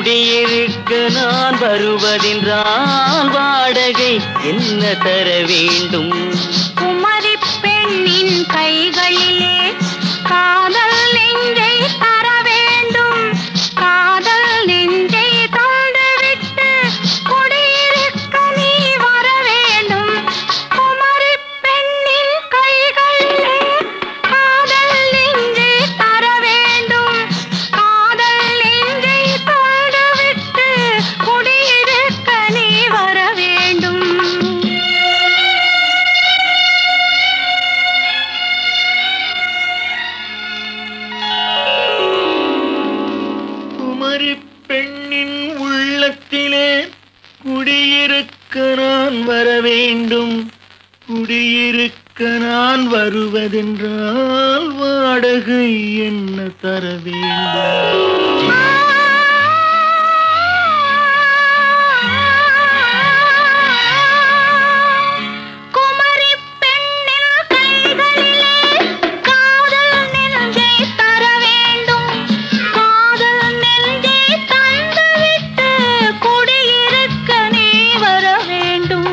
குடியிருக்க நான் வருவதென்றால் வாடகை என்ன தர வேண்டும்? குமரி பெண்ணின் கைகளிலே காதல் நெஞ்சை தர வேண்டும். காதல் நெஞ்சை தந்துவிட்டு குடியிருக்க நீ வர வேண்டும். குமரி பெண்ணின் கைகளிலே காதல் நெஞ்சை தர வேண்டும். காதல் நெஞ்சை தந்துவிட்டு குடியிருக்க நீ வர வேண்டும். குமரி பெண்ணின் உள்ளத்திலே குடியிருக்க நான் வர வேண்டும். குடியிருக்க நான் வருவதென்றால் வாடகை என்ன தர வேண்டும்? குமரி பெண்ணின் கைகளிலே காதல் நெஞ்சை தர வேண்டும். காதல் நெஞ்சை தந்துவிட்டு குடியிருக்க நீ வர வேண்டும்.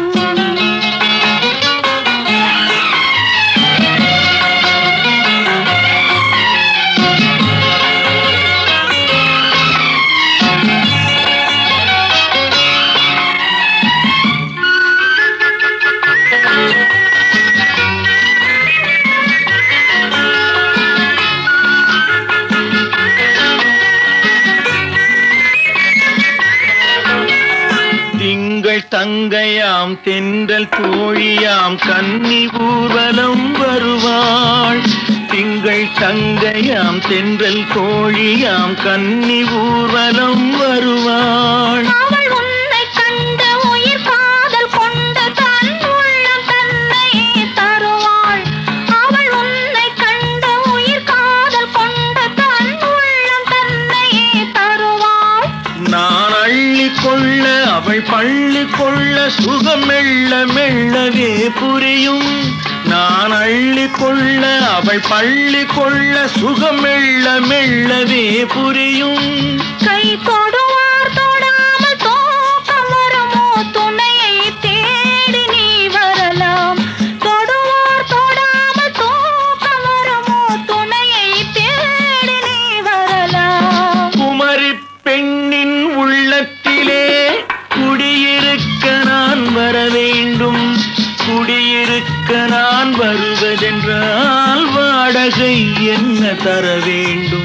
திங்கள் தங்கையாம் தென்றல் தோழியாம் கன்னி ஊர்வலம் வருவாள். திங்கள் தங்கையாம் தென்றல் தோழியாம் கன்னி ஊர்வலம் வருவாள். அவள் உன்னை கண்டு உயிர் காதல் கொண்டு தன் உள்ளம் தன்னையே தருவாள். அவள் உன்னை கண்டு உயிர் காதல் கொண்டு தன் உள்ளம் தன்னையே தருவாள். நான் அள்ளி கொள்ள அவள் பள்ளி கொள்ள சுகம் மெல்ல மெல்லவே புரியும். நான் அள்ளி கொள்ள அவள் பள்ளி கொள்ள சுகம் மெல்ல மெல்லவே புரியும். கை தொடுவார் தொடாமல் தூக்கம் வருமோ? துணையை தேடி நீ வரலாம். தொடுவார் தொடாமல் தூக்கம் வருமோ? துணையை தேடி நீ வரலாம். குமரி பெண்ணின் உள்ளத்திலே குடியிருக்க நான் வர வேண்டும். குடியிருக்க நான் வருவதென்றால் வாடகை என்ன தர வேண்டும்?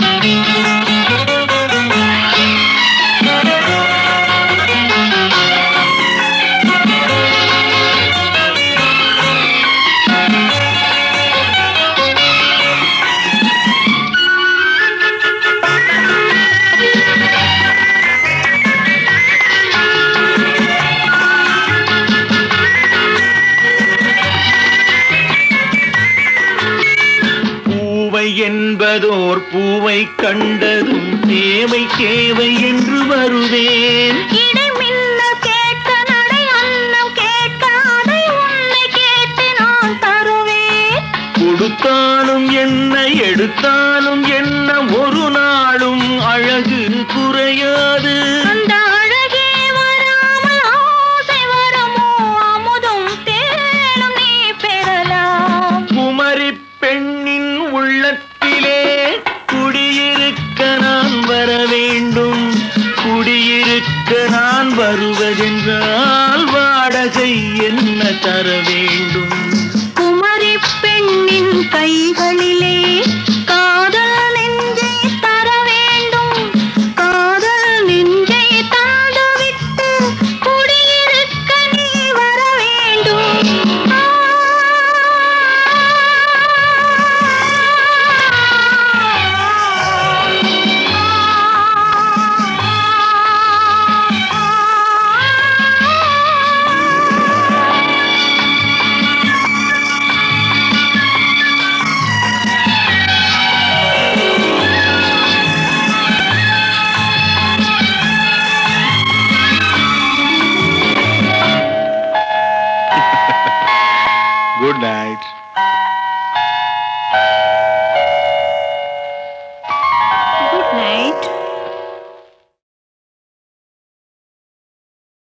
என்பதோர் பூவை கண்டதும் தேவை தேவை என்று வருவேன். இடைமில்ல கேட்க நடை அன்னம் கேட்க அதை உன்னை கேட்டு நான் தருவேன். கொடுத்தாலும் என்ன எடுத்தாலும் என்ன ஒரு நாளும் அழகு குறையாது. அந்த அழகே வராமல் ஆசை வருமோ? அமுதும் தேனும் நீ பெறலாம். குமரி பெண்ணின் உள்ளத்திலே குடியிருக்க நான் வர வேண்டும். குடியிருக்க நான் வருவதென்றால் வாடகை என்ன தர வேண்டும்? குமரி பெண்ணின் கைகளிலே காதல் நெஞ்சை தர வேண்டும். காதல் நெஞ்சை தந்துவிட்டு குடியிருக்க நீ வர வேண்டும். Good night.